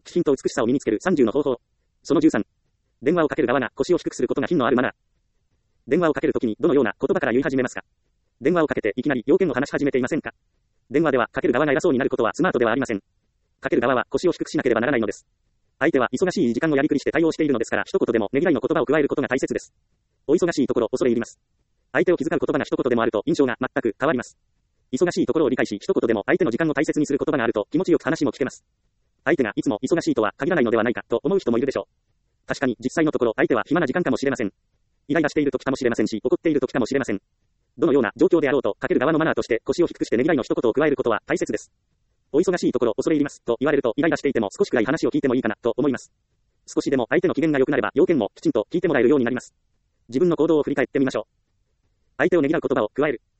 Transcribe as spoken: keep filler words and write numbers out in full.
気品と美しさを身につけるさんじゅうの方法。そのじゅうさん。電話をかける側が腰を低くすることが品のあるマナー。電話をかけるときにどのような言葉から言い始めますか？電話をかけていきなり要件を話し始めていませんか？電話ではかける側が偉そうになることはスマートではありません。かける側は腰を低くしなければならないのです。相手は忙しい時間をやりくりして対応しているのですから、一言でもねぎらいの言葉を加えることが大切です。お忙しいところ恐れ入ります。相手を気遣う言葉が一言でもあると印象が全く変わります。忙しいところを理解し、一言でも相手の時間を大切にする言葉があると気持ちよく話も聞けます。相手がいつも忙しいとは限らないのではないかと思う人もいるでしょう。確かに実際のところ相手は暇な時間かもしれません。イライラしている時かもしれませんし、怒っている時かもしれません。どのような状況であろうと、かける側のマナーとして腰を低くしてねぎらいの一言を加えることは大切です。お忙しいところ恐れ入りますと言われると、イライラしていても少しくらい話を聞いてもいいかなと思います。少しでも相手の機嫌が良くなれば要件もきちんと聞いてもらえるようになります。自分の行動を振り返ってみましょう。相手をねぎらう言葉を加える。